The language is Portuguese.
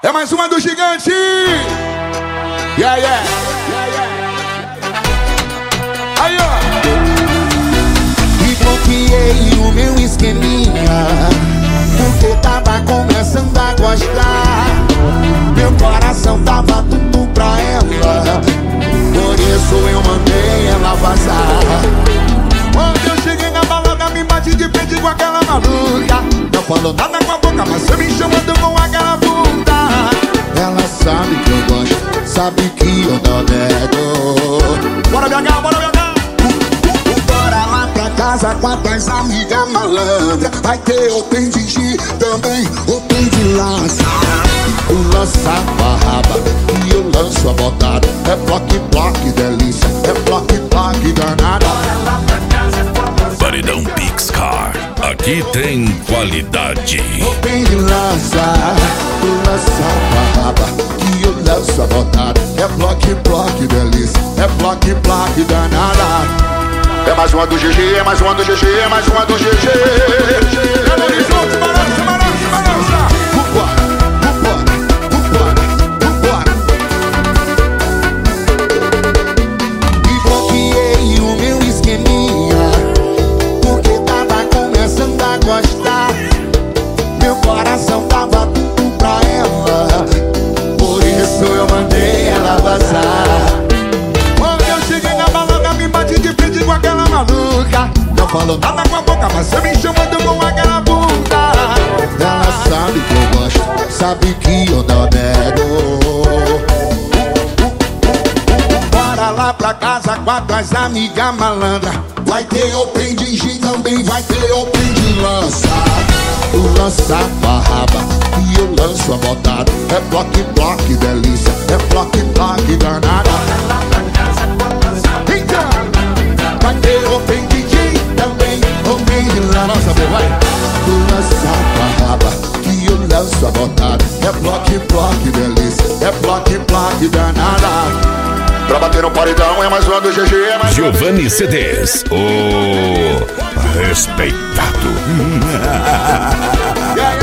É mais uma do gigante. Yeah, yeah. Aí, ó. E bloqueei o meu esqueminha, porque tava começando a gostar. Meu coração tava tudo pra ela, por isso eu mandei ela vazar. Quando eu cheguei na balada, me bati de frente com aquela maluca. Não falou nada com a boca, mas você me chamando com aquela puta. Ela sabe que eu gosto, sabe que eu não nego. Bora BH, bora BH. Bora lá pra casa com as tuas amigas malandras. Vai ter open de G, também open de lança. Tu lança a raba e eu lanço a botada. É bloque, bloque, delícia, é bloque, bloque, danada. Paredão Pixcar, aqui tem qualidade. Open de lança, tu lança a raba e eu lanço a botada. É bloque, bloque, delícia, é bloque, bloque, danada. É mais uma do GG, é mais uma do GG, é mais uma do GG. É no horizonte, balança, balança, balança. Vambora, vambora, vambora, vambora. E bloqueei o meu esqueminha, porque tava começando a gostar. Meu coração tava tudo pra ela, por isso eu mandei ela vazar. Quando eu cheguei na balada, me bati de frente com aquela maluca. Não falou nada com a boca, mas você me chamando com aquela puta. Ela sabe que eu gosto, sabe que eu não nego. Bora lá pra casa com as tuas amigas malandras. Vai ter open de G, também vai ter open de lança. Tu lança a raba e eu lanço a botada. É bloque, bloque, delícia, é bloque, bloque, danada. Então, Vai ter open de G, também open de lança. Vai. Tu lança a raba e eu lanço a botada. É bloque, bloque, delícia, é bloque, bloque, danada. pra bater no paredão, é mais uma do GG, é mais uma do Giovanni CDs, o respeitado. GG.